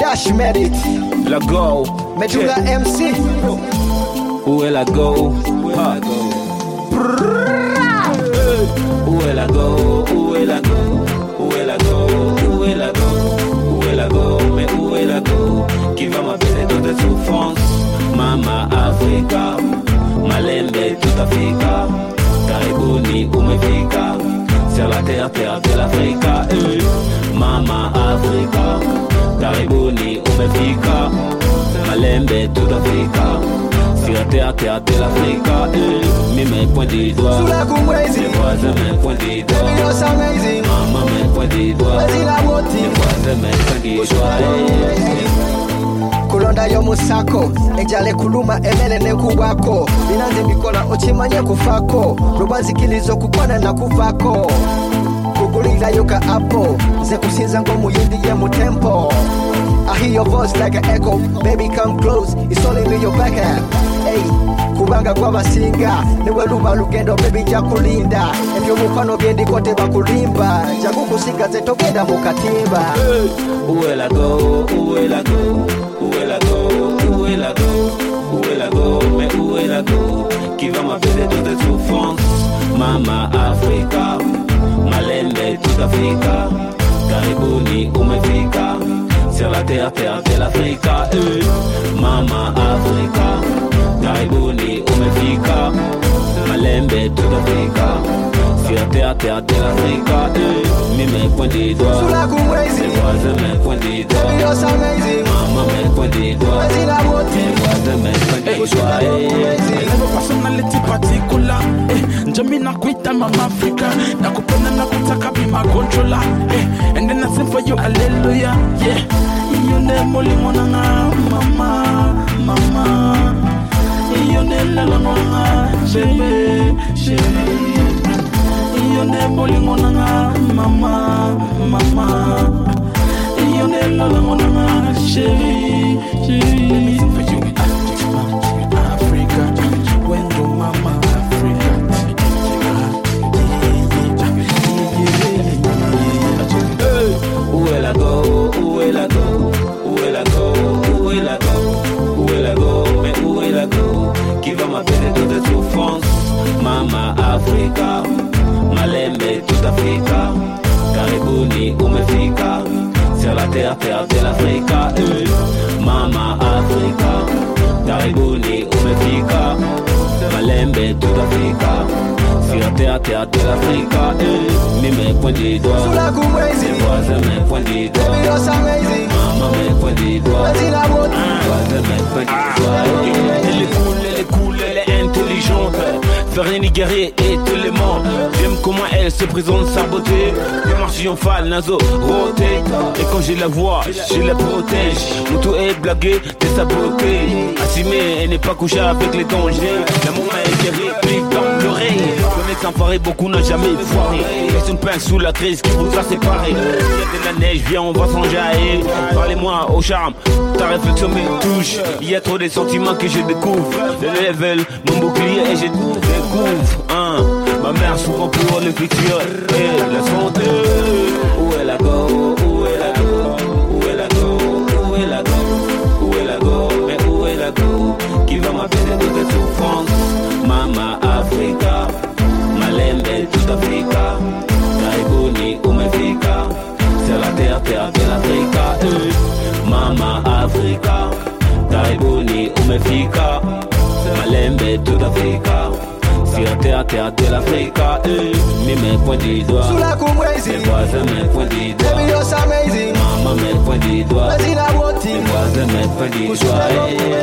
Flash Merit, la go, Medula MC. Où est la go? Où est la go? Où est la go? Où est la go? Où est la go? Où est la go? Mais où est la go? Qui va m'apaiser toutes tes souffrances? Mama Africa, Malembe toute Africa, Karibuni umefika, sur la terre de l'Africa. Mama Africa, Karibuni umefika, Malembe toute Africa, sur la terre de l'Africa. Mes points du doigt, Sous la Kumwezi, mes voisins mes points du doigt, baby you're so amazing. Mama mes points du doigt, Vas-y la woti, mes voisins mes points du doigt. kulonda yo musako ejale kuluma emele nekubwako binanze bikola ochimanye kufako rubanzikilizo kukwana na kuvako kugulira yoka apo ze kusinza ngo muyindi ye mutempo. I hear your voice like an echo, baby come close, it's all in your back end. Hey, kubanga kwa basinga niwe luba lugendo baby jakulinda ebyo mukwano byendi kote bakulimba jakukusinga zetogenda mukatimba. Où est la go? Où est la go? Où est la go? Où est la go? Où est la go? Mais où est la go? Qui va m'apaiser toutes tes souffrances? Mama Africa, Malembe toute Africa, Karibuni umefika, sur la terre de l'Africa. Mama Africa, Karibuni umefika, Malembe toute Africa, sur la terre de l'Africa. Mes points du doigt, Sous la Kumwezi, mes voisins mes points du doigt, baby you're so amazing. Mama mes points du doigt, Vas-y la woti, mes voisins mes points du doigt. Hello personality particular, Jamina kuita mama Africa, nakupenda na kutaka be my controller, and then I sing for you hallelujah, yeah. You never limona mama, mama. You never limona, chérie, chérie. You never limona mama, mama. You never limona, chérie, chérie. Let me sing for you, Africa. When do mama Africa? Où est la go? Où est la go? Où est la go? Où est la go? Où est la go? Mais où est la go? Qui va m'apaiser toutes tes souffrances? Mama Africa, Malembe toute Africa, Karibuni umefika, sur la terre de l'Africa. Mama Africa, Karibuni umefika, Malembe toute Africa, sur la terre de l'Africa. Mes points du doigt, Sous la Kumwezi, mes voisins mes points du doigt, baby you're so amazing. Mama mes points du doigt, Vas-y la woti, mes voisins mes points du doigt. Elle est cool, elle est intelligente, fait rien y guerrier et te les ment. J'aime comment elle se présente sa beauté, démarche triomphale, naso, roté. Et quand j'ai la voix, je la protège. Mon tout est blagué de sa beauté. Assumée, elle n'est pas couchée avec les dangers. L'amour m'a éclairé, puis dans l'oreille. Connaître sans pareil, beaucoup n'ont jamais foiré. Laisse une pince sous la crise qui vous a séparé. Il y a de la neige, viens, on va s'enjailler. Parlez-moi au charme, ta réflexion me touche. Il y a trop de sentiments que je découvre. Le level, mon bouclier et je découvre. Ma mère souvent pour le futur et la santé. Où est la go? Où est la go? Où est la go? Où est la go? Où est la go? Mais où est la go? Qui va m'apaiser toutes tes souffrances? Mama Africa, Malembe toute Africa, Karibuni umefika, sur la terre de l'Africa. Mama Africa, Karibuni umefika, Malembe toute Africa, sur la terre de l'Africa. Mes points du doigt, Sous la Kumwezi, mes voisins mes points du doigt, baby you're so amazing. Mama mes points du doigt, Vas-y la woti, mes voisins mes points du doigt.